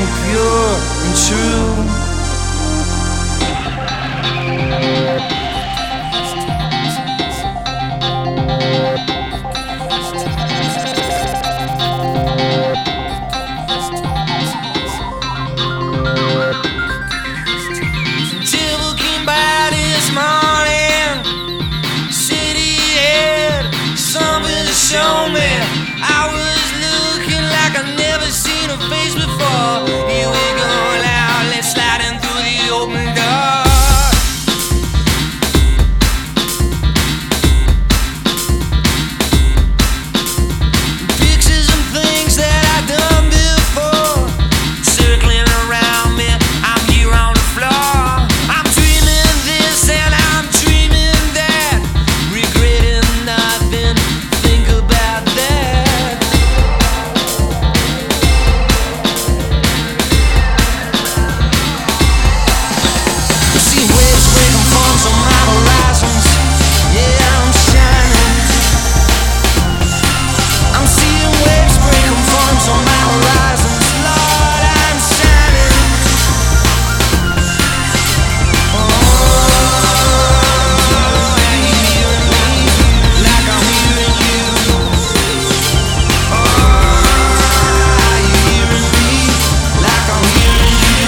pure and true. Devil came by this morning, said he had something to show me. I was looking like I'd never seen a face before. Here we go now, let's slide in through the open door. Pictures and things that I've done before, circling around me, I'm here on the floor. I'm dreaming this and I'm dreaming that, regretting nothing, think about that. See waves breaking forms on my horizons, yeah, I'm shining. I'm seeing waves breaking forms on my horizons, Lord, I'm shining. Oh, are you hearing me like I'm hearing you? Oh, are you hearing me like I'm hearing you?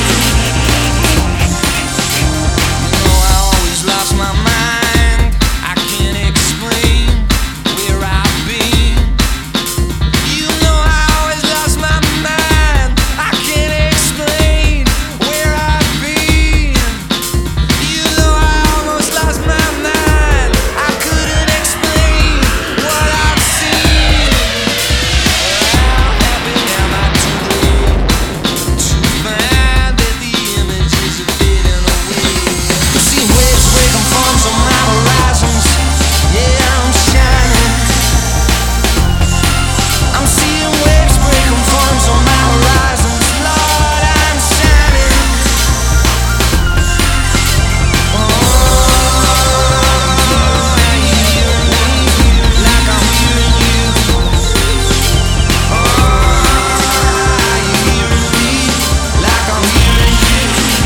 You know I always lost my mind, I can't explain where I've been. You know I always lost my mind, I can't explain where I've been. You know I almost lost my mind, I couldn't explain what I've seen. How happy am I today to find that the images are fading away? See waves breaking forms on my horizons, yeah, I'm shining. I'm seeing waves breaking forms on my horizons, Lord, I'm shining. Oh, are you hearing me like I'm hearing you? Oh, are you hearing me like I'm hearing you?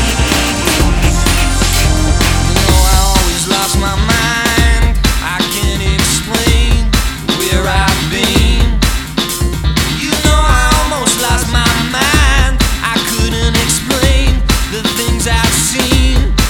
You know I always lost my mind, I can't explain where I've been. You know I almost lost my mind, I couldn't explain the things I've seen.